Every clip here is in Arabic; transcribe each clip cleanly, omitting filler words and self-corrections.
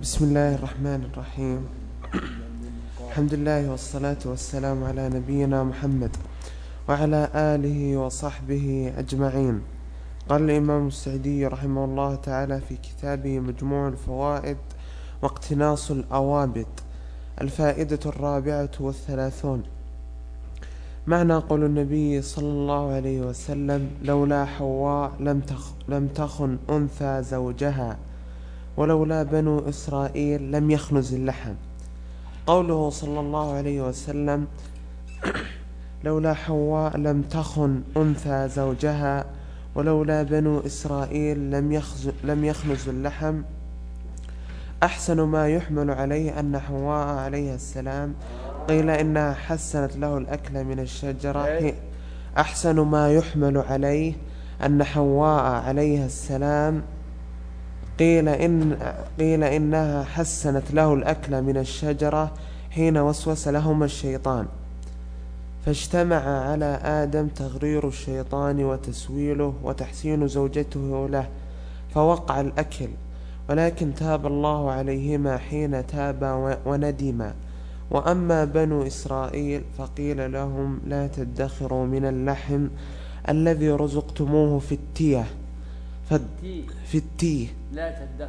بسم الله الرحمن الرحيم. الحمد لله والصلاة والسلام على نبينا محمد وعلى آله وصحبه أجمعين. قال الإمام السعدي رحمه الله تعالى في كتابه مجموع الفوائد واقتناص الأوابد: الفائدة 34. معنى قول النبي صلى الله عليه وسلم: لولا حواء لم تخن أنثى زوجها، ولولا بنو إسرائيل لم يخنز اللحم. قوله صلى الله عليه وسلم لولا حواء لم تخن أنثى زوجها، ولولا بنو إسرائيل لم يخنز اللحم، أحسن ما يحمل عليه أن حواء عليه السلام قيل إنها حسنت له الأكل من الشجرة. أحسن ما يحمل عليه أن حواء عليه السلام قيل إنها حسنت له الأكل من الشجرة حين وسوس لهما الشيطان، فاجتمع على آدم تغرير الشيطان وتسويله وتحسين زوجته له، فوقع الأكل، ولكن تاب الله عليهما حين تابا وندما. وأما بنو إسرائيل فقيل لهم لا تدخروا من اللحم الذي رزقتموه في التيه لا تدخر.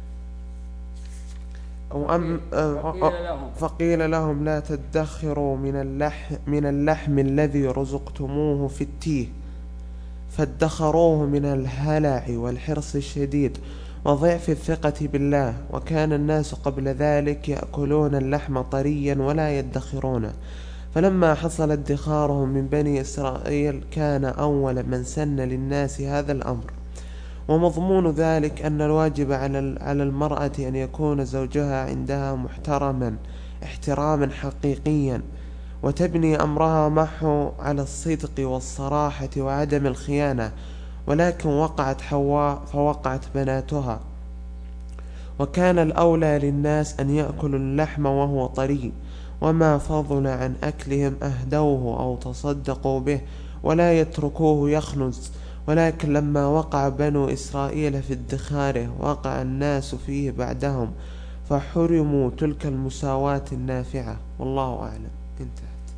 فقيل لهم لا تدخروا من اللحم الذي رزقتموه في التيه، فادخروه من الهلع والحرص الشديد وضعف الثقة بالله. وكان الناس قبل ذلك يأكلون اللحم طريا ولا يدخرونه، فلما حصل ادخارهم من بني إسرائيل كان أول من سن للناس هذا الأمر. ومضمون ذلك أن الواجب على المرأة أن يكون زوجها عندها محترما احتراما حقيقيا، وتبني أمرها معه على الصدق والصراحة وعدم الخيانة. ولكن وقعت حواء فوقعت بناتها، وكان الأولى للناس أن يأكلوا اللحم وهو طري، وما فضل عن أكلهم أهدوه أو تصدقوا به ولا يتركوه يخنز. ولكن لما وقع بنو إسرائيل في ادخاره وقع الناس فيه بعدهم، فحرموا تلك المساواة النافعة. والله أعلم. انتهت.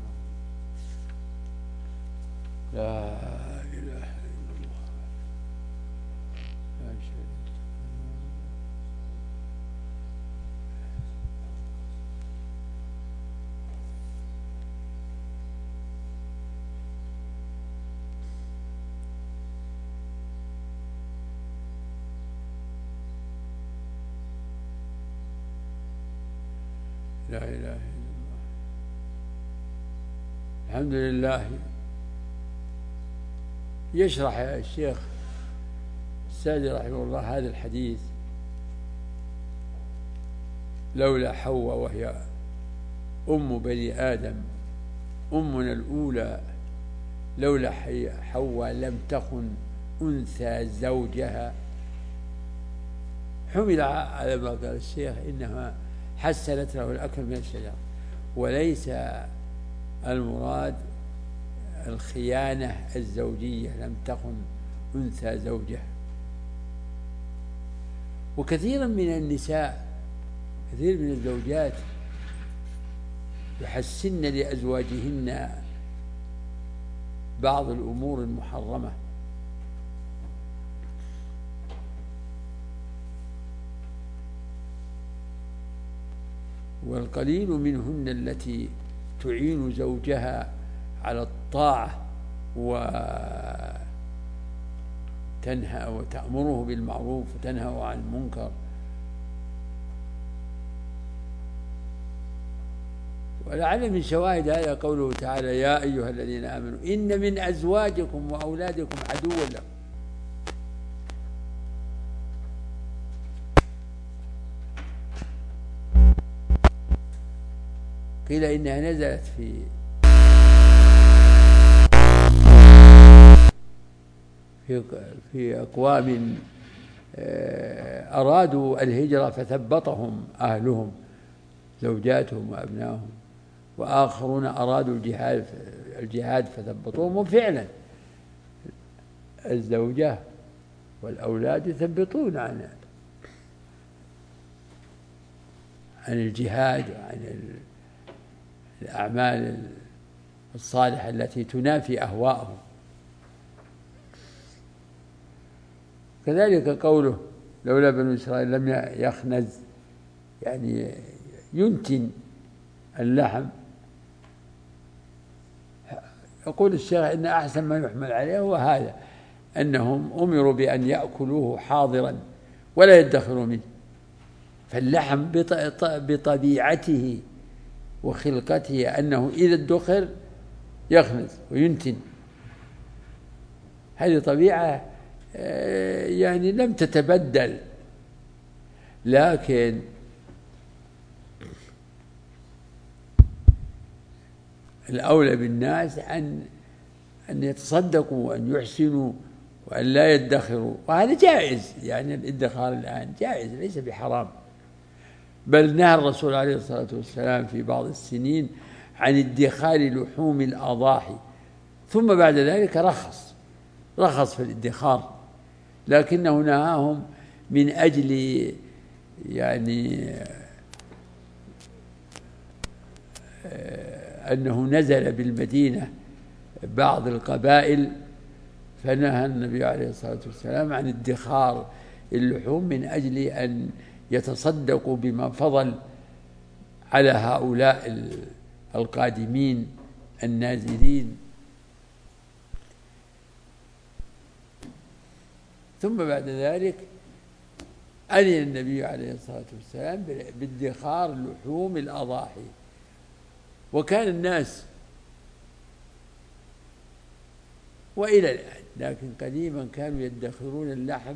لا إله إلا الله، لا شريك له. لا إله إلا الله. الحمد لله. يشرح الشيخ السعدي رحمه الله هذا الحديث: لولا حواء، وهي أم بني آدم، أمنا الأولى، لولا حواء لم تخن أنثى زوجها، حمل على ما قال الشيخ إنها حسنت له الأكل من الشجرة، وليس المراد الخيانة الزوجية، لم تخن أنثى زوجها. وكثيرا من النساء، كثير من الزوجات يحسن لأزواجهن بعض الأمور المحرمة، والقليل منهن التي تعين زوجها على الطاعة وتنهى وتأمره بالمعروف وتنهى عن المنكر. ولعل من شواهد هذا قوله تعالى: يا أيها الذين آمنوا إن من أزواجكم وأولادكم عدوا لكم. قيل إنها نزلت في أقوام أرادوا الهجرة فثبطهم أهلهم زوجاتهم وأبنائهم، وآخرون أرادوا الجهاد فثبطوهم. وفعلا الزوجة والأولاد يثبطون عنها. عن الجهاد وعن الأعمال الصالحة التي تنافي أهواءهم. كذلك قوله لولا بنو إسرائيل لم يخنز، يعني ينتن اللحم. يقول الشيخ إن أحسن ما يحمل عليه هو هذا، أنهم أمروا بأن يأكلوه حاضرا ولا يدخروا منه، فاللحم بطبيعته وخلقته أنه إذا ادخر يخنز وينتن. هذه طبيعة يعني لم تتبدل، لكن الأولى بالناس أن يتصدقوا وأن يحسنوا وأن لا يدخروا، وهذا جائز، يعني الادخار الآن جائز ليس بحرام، بل نهى الرسول عليه الصلاة والسلام في بعض السنين عن ادخار لحوم الأضاحي، ثم بعد ذلك رخص في الادخار، لكنه نهاهم من أجل يعني أنه نزل بالمدينة بعض القبائل، فنهى النبي عليه الصلاة والسلام عن ادخار اللحوم من أجل أن يتصدقوا بما فضل على هؤلاء القادمين النازلين. ثم بعد ذلك أذن النبي عليه الصلاة والسلام بادخار لحوم الأضاحي. وكان الناس وإلى الآن، لكن قديما كانوا يدخرون اللحم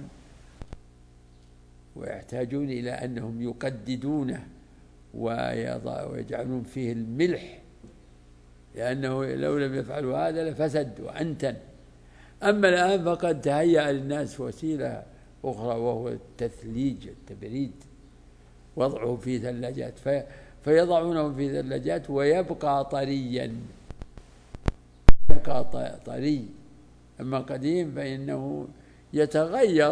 ويحتاجون إلى أنهم يقددونه ويجعلون فيه الملح، لأنه لو لم يفعلوا هذا لفسد وأنتن. أما الآن فقد تهيأ للناس وسيلة أخرى، وهو التثليج، التبريد، وضعه في ثلاجات، فيضعونه في ثلاجات ويبقى طريا، يبقى طري. أما قديم فإنه يتغير،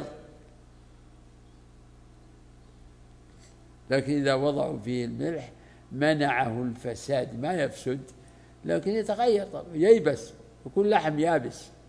لكن إذا وضعوا فيه الملح منعه الفساد، ما يفسد لكن يتغير، ييبس، يكون لحم يابس.